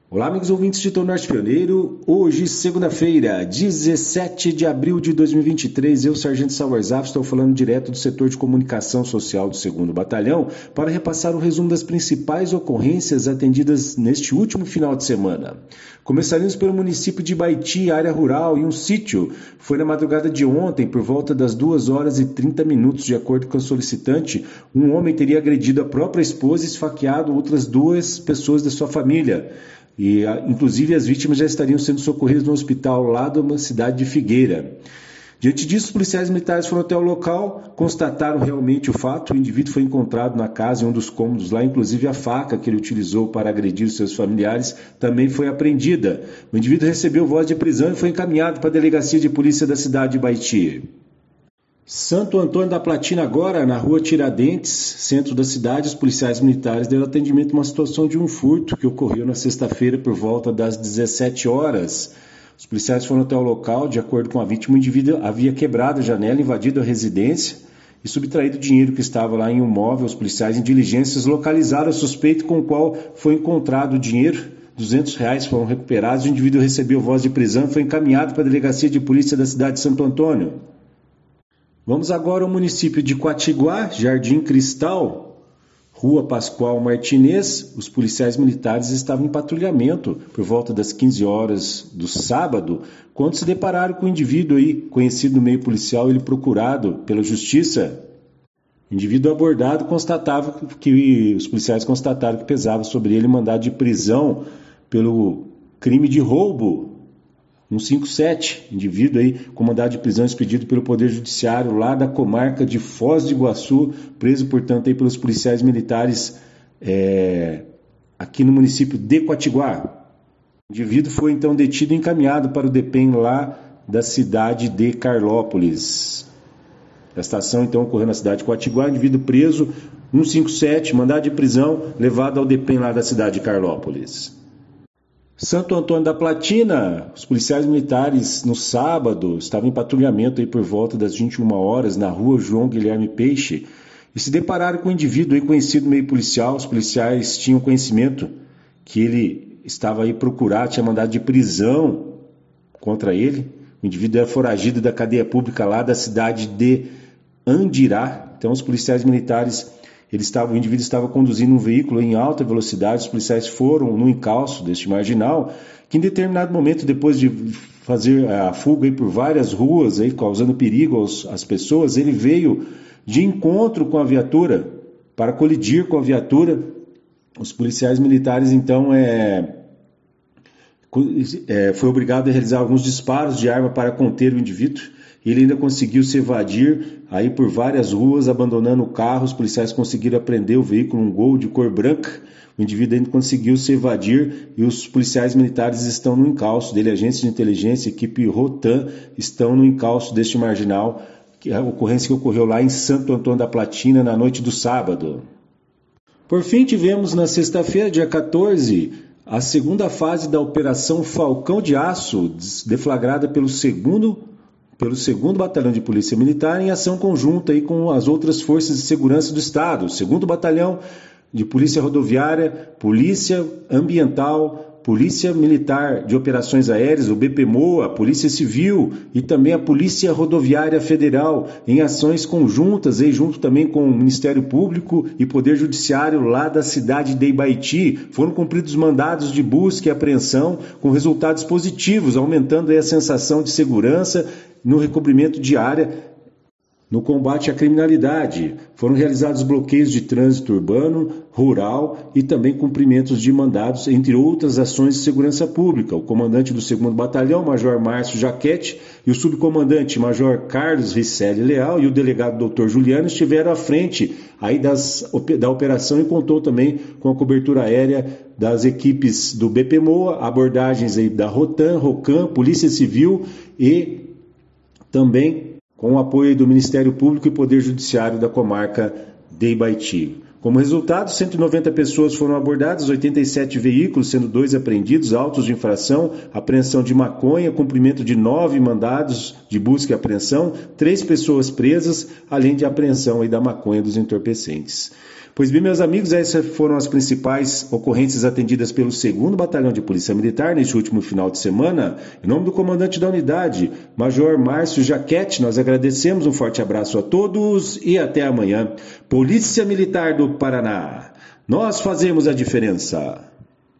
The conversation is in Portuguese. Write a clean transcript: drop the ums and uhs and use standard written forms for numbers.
Olá, amigos ouvintes de Tom Norte Pioneiro. Hoje, segunda-feira, 17 de abril de 2023, eu, Sargento Salvarzaf, estou falando direto do setor de comunicação social do 2º Batalhão para repassar o resumo das principais ocorrências atendidas neste último final de semana. Começaremos pelo município de Ibaiti, área rural e um sítio. Foi na madrugada de ontem, por volta das 2h30, de acordo com a solicitante, um homem teria agredido a própria esposa e esfaqueado outras 2 pessoas da sua família. E, inclusive, as vítimas já estariam sendo socorridas no hospital lá da cidade de Figueira. Diante disso, os policiais militares foram até o local, constataram realmente o fato. O indivíduo foi encontrado na casa, em um dos cômodos lá, inclusive a faca que ele utilizou para agredir os seus familiares também foi apreendida. O indivíduo recebeu voz de prisão e foi encaminhado para a delegacia de polícia da cidade de Ibaiti. Santo Antônio da Platina agora, na rua Tiradentes, centro da cidade, os policiais militares deram atendimento a uma situação de um furto que ocorreu na sexta-feira por volta das 17 horas. Os policiais foram até o local, de acordo com a vítima, o indivíduo havia quebrado a janela, invadido a residência e subtraído o dinheiro que estava lá em um móvel. Os policiais em diligências localizaram o suspeito com o qual foi encontrado o dinheiro. R$200 foram recuperados, o indivíduo recebeu voz de prisão e foi encaminhado para a delegacia de polícia da cidade de Santo Antônio. Vamos agora ao município de Quatiguá, Jardim Cristal, Rua Pascoal Martinez. Os policiais militares estavam em patrulhamento por volta das 15 horas do sábado, quando se depararam com um indivíduo aí, conhecido no meio policial, ele procurado pela justiça. O indivíduo abordado os policiais constataram que pesava sobre ele mandado de prisão pelo crime de roubo. 157, indivíduo aí com mandado de prisão expedido pelo Poder Judiciário lá da comarca de Foz do Iguaçu, preso, portanto, aí pelos policiais militares aqui no município de Quatiguá. O indivíduo foi então detido e encaminhado para o DEPEN lá da cidade de Carlópolis. A estação então ocorreu na cidade de Quatiguá, indivíduo preso, 157, mandado de prisão, levado ao DEPEN lá da cidade de Carlópolis. Santo Antônio da Platina, os policiais militares no sábado estavam em patrulhamento aí por volta das 21 horas na rua João Guilherme Peixe e se depararam com um indivíduo aí conhecido no meio policial. Os policiais tinham conhecimento que ele estava aí procurado, tinha mandado de prisão contra ele. O indivíduo era foragido da cadeia pública lá da cidade de Andirá. Então os policiais militares, o indivíduo estava conduzindo um veículo em alta velocidade. Os policiais foram no encalço deste marginal, que em determinado momento, depois de fazer a fuga aí por várias ruas, aí, causando perigo às pessoas, ele veio de encontro com a viatura, para colidir com a viatura. Os policiais militares, então, foi obrigado a realizar alguns disparos de arma para conter o indivíduo. Ele ainda conseguiu se evadir aí por várias ruas, abandonando o carro. Os policiais conseguiram apreender o veículo, um Gol de cor branca. O indivíduo ainda conseguiu se evadir e os policiais militares estão no encalço dele. Agentes de inteligência, equipe Rotan, estão no encalço deste marginal, que é a ocorrência que ocorreu lá em Santo Antônio da Platina na noite do sábado. Por fim, tivemos na sexta-feira, dia 14, a segunda fase da Operação Falcão de Aço, deflagrada pelo 2º Batalhão de Polícia Militar em ação conjunta aí com as outras forças de segurança do Estado, 2º Batalhão de Polícia Rodoviária, Polícia Ambiental, Polícia Militar de Operações Aéreas, o BPMOA, a Polícia Civil e também a Polícia Rodoviária Federal, em ações conjuntas, aí, junto também com o Ministério Público e Poder Judiciário lá da cidade de Ibaiti. Foram cumpridos mandados de busca e apreensão com resultados positivos, aumentando aí a sensação de segurança no recobrimento de área, no combate à criminalidade. Foram realizados bloqueios de trânsito urbano, rural e também cumprimentos de mandados, entre outras ações de segurança pública. O comandante do 2º Batalhão, Major Márcio Jaquete, e o subcomandante, Major Carlos Risselli Leal, e o delegado Dr. Juliano estiveram à frente aí da operação e contou também com a cobertura aérea das equipes do BPMOA, abordagens aí da Rotan, Rocan, Polícia Civil e também com o apoio do Ministério Público e Poder Judiciário da comarca de Ibaiti. Como resultado, 190 pessoas foram abordadas, 87 veículos, sendo 2 apreendidos, autos de infração, apreensão de maconha, cumprimento de 9 mandados de busca e apreensão, 3 pessoas presas, além de apreensão aí da maconha dos entorpecentes. Pois bem, meus amigos, essas foram as principais ocorrências atendidas pelo 2º Batalhão de Polícia Militar neste último final de semana. Em nome do comandante da unidade, Major Márcio Jaquete, nós agradecemos, um forte abraço a todos e até amanhã. Polícia Militar do Paraná, nós fazemos a diferença.